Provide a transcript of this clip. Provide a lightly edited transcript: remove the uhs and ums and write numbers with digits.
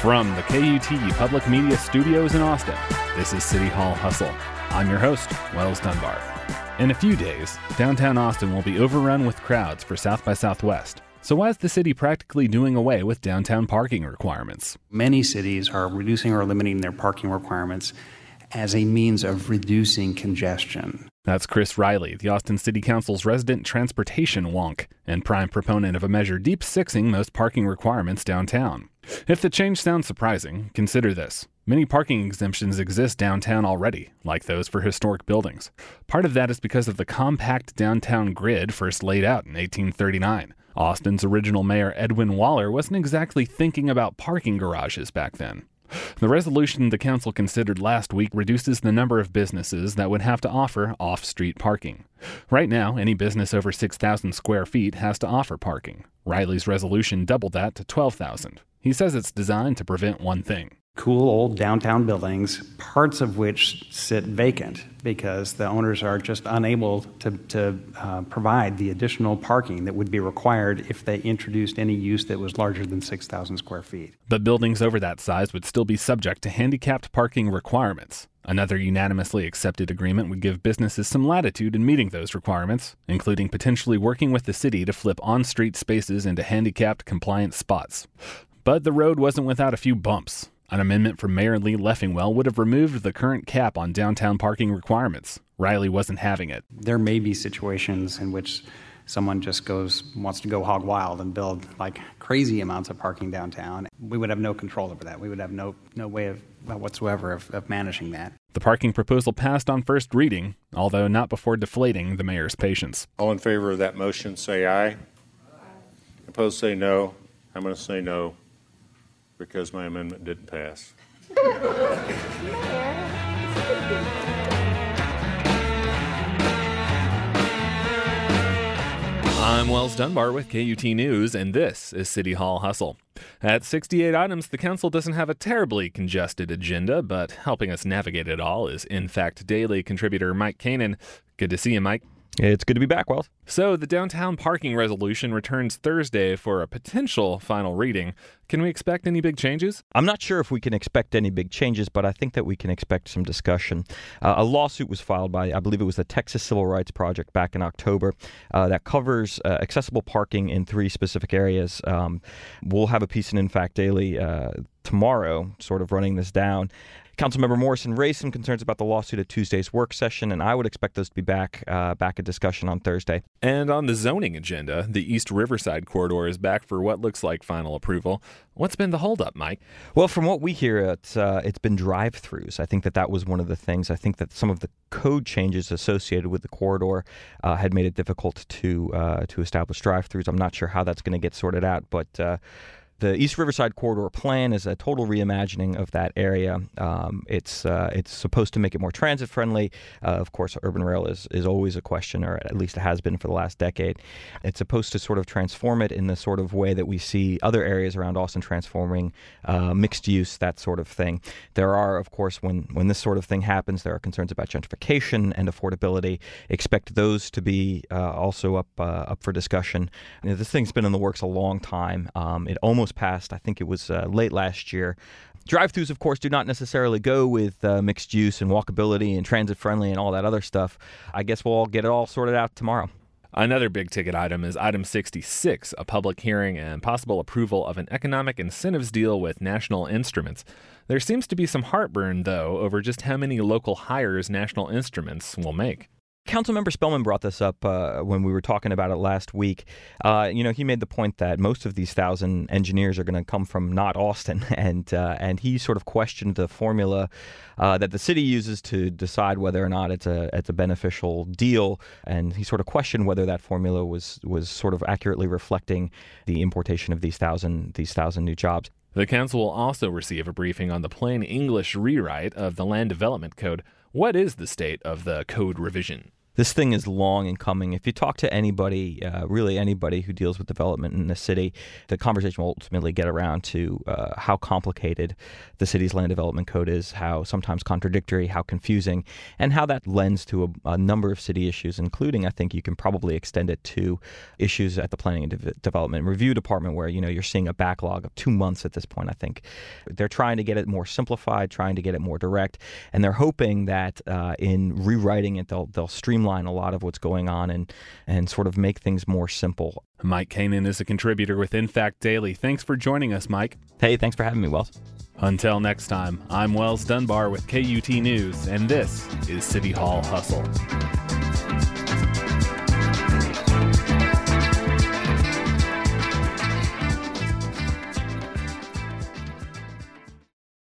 From the KUTE Public Media Studios in Austin, this is City Hall Hustle. I'm your host, Wells Dunbar. In a few days, downtown Austin will be overrun with crowds for South by Southwest. So why is the city practically doing away with downtown parking requirements? Many cities are reducing or eliminating their parking requirements as a means of reducing congestion. That's Chris Riley, the Austin City Council's resident transportation wonk and prime proponent of a measure deep-sixing most parking requirements downtown. If the change sounds surprising, consider this. Many parking exemptions exist downtown already, like those for historic buildings. Part of that is because of the compact downtown grid first laid out in 1839. Austin's original mayor Edwin Waller wasn't exactly thinking about parking garages back then. The resolution the council considered last week reduces the number of businesses that would have to offer off-street parking. Right now, any business over 6,000 square feet has to offer parking. Riley's resolution doubled that to 12,000. He says it's designed to prevent one thing. Cool old downtown buildings, parts of which sit vacant because the owners are just unable to provide the additional parking that would be required if they introduced any use that was larger than 6,000 square feet. But buildings over that size would still be subject to handicapped parking requirements. Another unanimously accepted agreement would give businesses some latitude in meeting those requirements, including potentially working with the city to flip on-street spaces into handicapped compliant spots. But the road wasn't without a few bumps. An amendment from Mayor Lee Leffingwell would have removed the current cap on downtown parking requirements. Riley wasn't having it. There may be situations in which someone just wants to go hog wild and build like crazy amounts of parking downtown. We would have no control over that. We would have no way whatsoever of managing that. The parking proposal passed on first reading, although not before deflating the mayor's patience. All in favor of that motion, say aye. Aye. Opposed, say no. I'm going to say no, because my amendment didn't pass. I'm Wells Dunbar with KUT News, and this is City Hall Hustle. At 68 items, the council doesn't have a terribly congested agenda, but helping us navigate it all is In Fact Daily contributor Mike Kanan. Good to see you, Mike. It's good to be back, Wells. So the downtown parking resolution returns Thursday for a potential final reading. Can we expect any big changes? I'm not sure if we can expect any big changes, but I think that we can expect some discussion. A lawsuit was filed by, I believe it was the Texas Civil Rights Project back in October that covers accessible parking in 3 specific areas. We'll have a piece in Fact Daily tomorrow sort of running this down. Councilmember Morrison raised some concerns about the lawsuit at Tuesday's work session, and I would expect those to be back in discussion on Thursday. And on the zoning agenda, the East Riverside corridor is back for what looks like final approval. What's been the holdup, Mike? Well, from what we hear, it's been drive-throughs. I think that was one of the things. I think that some of the code changes associated with the corridor had made it difficult to establish drive-throughs. I'm not sure how that's going to get sorted out, but the East Riverside Corridor plan is a total reimagining of that area. It's supposed to make it more transit-friendly. Of course, urban rail is always a question, or at least it has been for the last decade. It's supposed to sort of transform it in the sort of way that we see other areas around Austin transforming, mixed use, that sort of thing. There are, of course, when this sort of thing happens, there are concerns about gentrification and affordability. Expect those to be also up for discussion. This thing's been in the works a long time. It almost passed. I think it was late last year. Drive-thrus, of course, do not necessarily go with mixed use and walkability and transit-friendly and all that other stuff. I guess we'll all get it all sorted out tomorrow. Another big-ticket item is Item 66, a public hearing and possible approval of an economic incentives deal with National Instruments. There seems to be some heartburn, though, over just how many local hires National Instruments will make. Councilmember Spellman brought this up when we were talking about it last week. He made the point that most of these 1,000 engineers are going to come from not Austin, and he sort of questioned the formula that the city uses to decide whether or not it's a beneficial deal, and he sort of questioned whether that formula was sort of accurately reflecting the importation of these 1,000 new jobs. The council will also receive a briefing on the plain English rewrite of the Land Development Code. What is the state of the code revision? This thing is long in coming. If you talk to anybody, really anybody who deals with development in the city, the conversation will ultimately get around to how complicated the city's land development code is, how sometimes contradictory, how confusing, and how that lends to a number of city issues, including, I think you can probably extend it to issues at the Planning and Development Review Department where, you're seeing a backlog of 2 months at this point, I think. They're trying to get it more simplified, trying to get it more direct, and they're hoping that in rewriting it, they'll streamline a lot of what's going on and sort of make things more simple. Mike Koenen is a contributor with InFact Daily. Thanks for joining us, Mike. Hey, thanks for having me, Wells. Until next time, I'm Wells Dunbar with KUT News, and this is City Hall Hustle.